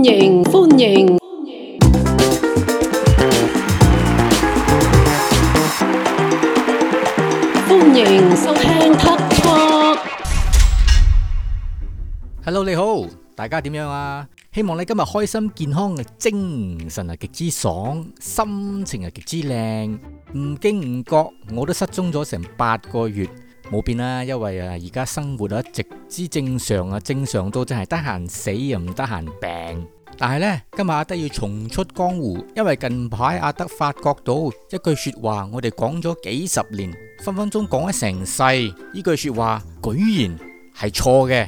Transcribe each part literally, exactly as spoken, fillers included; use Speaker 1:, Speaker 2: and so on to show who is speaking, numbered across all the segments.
Speaker 1: 歡迎歡迎歡迎收聽 Tuck Talk。
Speaker 2: Hello， 你好，大家點樣啊？希望你今日開心健康嘅，精神係極之爽，心情係極之靚。唔經唔覺，我都失蹤咗成八個月，冇變啦。因為啊，而家生活啊，直之正常啊，正常到真係得閒死又唔得閒病。但係呢，今日阿德要重出江湖，因為近排阿德發覺到一句說話，我哋講咗幾十年，分分鐘講咗成世，呢句說話居然係錯嘅。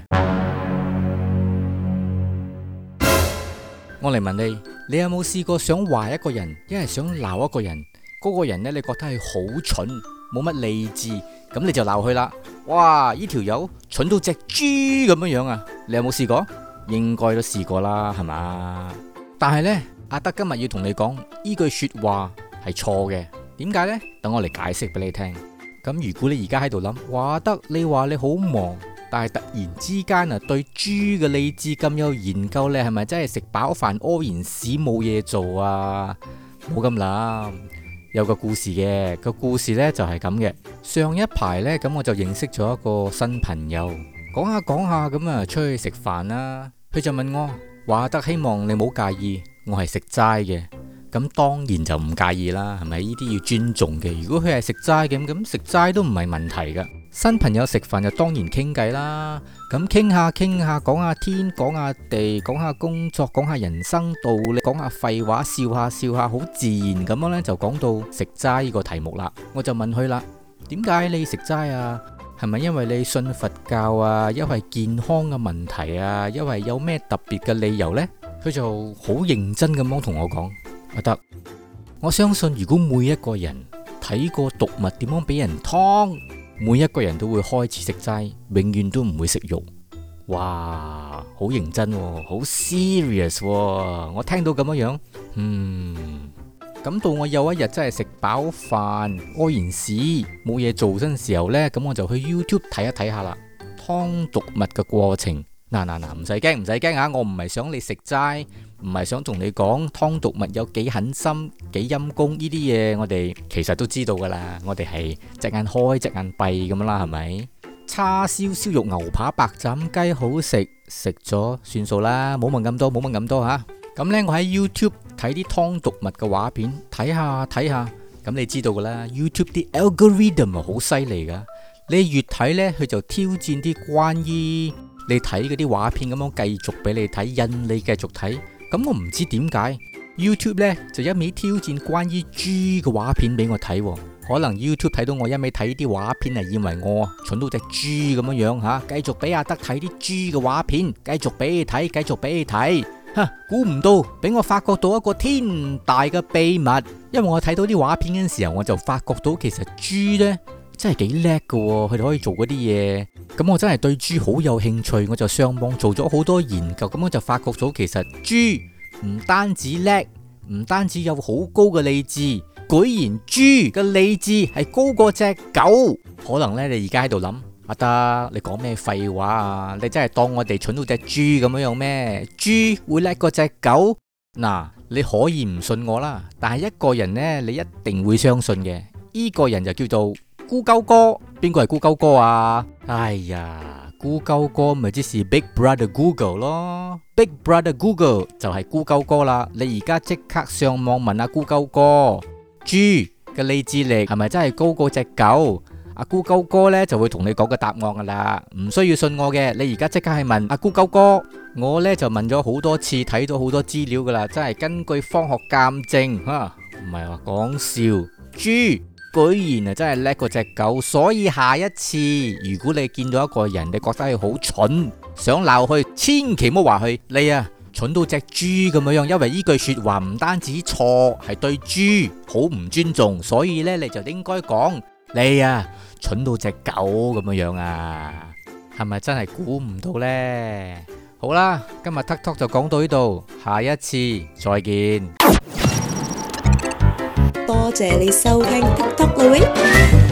Speaker 2: 我嚟問你，你有冇試過想話一個人，一係想鬧一個人？嗰個人呢，你覺得係好蠢，冇乜理智，咁你就鬧佢啦。哇！呢條友蠢到隻豬咁樣樣啊！你有冇試過？應該都試過啦，係嘛？但係呢，阿德今日要同你講，呢句說話係錯嘅。點解呢？等我嚟解釋俾你聽。咁如果你而家喺度諗，話得你話你好忙。但係突然之間啊，對豬嘅理智咁有研究咧，係咪真係食飽飯屙完屎冇嘢做啊？冇咁諗，有個故事嘅，個故事呢就係咁嘅。上一排呢，咁我就認識咗一個新朋友，講下講下咁啊，出去食飯啦。佢就問我，話得希望你唔好介意，我係食齋嘅。咁當然就唔介意啦，係咪？呢啲要尊重嘅。如果佢係食齋嘅，咁食齋都唔係問題噶。新朋友食飯就當然傾偈啦，咁傾下傾下，講下天，講下地，講下工作，講下人生道理，講下廢話，笑下笑下，好自然咁樣呢，就講到食齋呢個題目啦。我就問佢啦，點解你食齋啊？係咪因為你信佛教啊？因為健康嘅問題啊？因為有咩特別嘅理由呢？佢就好認真咁樣同我講，阿德，我相信如果每一個人睇過動物點樣俾人劏，每一個人都會開始食齋，永遠都唔會食肉。哇，好認真喎，好 serious 喎。我聽到咁樣樣，嗯，咁到我有一日真係食飽飯，屙完屎冇嘢做嗰陣時候呢，咁我就去 YouTube 睇一睇下啦，劏動物嘅過程。嗱嗱嗱，唔使驚，唔使驚吓，我唔係想你食齋，唔係想同你講劏動物有幾狠心、幾陰功呢啲嘢，我哋其實都知道噶啦，我哋係隻眼開隻眼閉咁樣啦，係咪？叉燒、燒肉、牛扒、白斬雞好食，食咗算數啦，冇問咁多，冇問咁多吓。咁呢，我喺 YouTube 睇啲劏動物嘅畫片，睇下睇下，咁你知道噶啦 ，YouTube 啲 algorithm 係好犀利噶，你越睇呢，佢就挑戰啲關於你睇嗰啲畫片咁樣繼續俾你睇，引你繼續睇。咁我唔知點解 YouTube 呢就一味挑戰關於豬嘅畫片俾我睇。可能 YouTube 睇到我一味睇啲畫片係以為我蠢到隻豬咁樣樣吓，繼續俾阿德睇啲豬嘅畫片，繼續俾你睇，繼續俾你睇。吓，估唔到俾我發覺到一個天大嘅秘密。因為我睇到啲畫片嗰陣時候，我就發覺到其實豬呢真係幾叻噶，佢哋可以做嗰啲嘢。咁我真係對豬好有興趣，我就上網做咗好多研究。咁我就發覺到其實豬唔單止叻，唔單止有好高嘅理智，居然豬嘅理智係高過隻狗。可能呢，你而家喺度諗，阿德你講咩廢話啊？你真係當我哋蠢到隻豬咁樣樣咩？豬會叻過隻狗？嗱，你可以唔信我啦，但係一個人呢，你一定會相信嘅。呢個人就叫做咕鳩哥。邊個係咕鳩哥啊？哎呀，咕鳩哥咪即是 Big Brother Google 咯。Big Brother Google 就係咕鳩哥啦。你而家即刻上網問下咕鳩哥，豬嘅理智力係咪真係高過隻狗？阿咕鳩哥呢就會同你講個答案噶啦，唔需要信我嘅。你而家即刻去問阿咕鳩哥。我呢就問咗好多次，睇到好多資料噶啦，真係根據科學鑑證吓，唔係話講笑，豬居然啊真係叻過隻狗。所以下一次如果你見到一個人，你覺得佢好蠢，想鬧佢，千祈唔好話佢你啊蠢到隻豬咁樣樣，因為呢句說話唔單止錯，係對豬好唔尊重。所以呢，你就應該講你啊蠢到隻狗咁樣樣啊，係咪真係估唔到呢？好啦，今日 Tuck Talk 就講到呢度，下一次再見。
Speaker 3: 多謝你收聽 Tuck Talk 啦喂。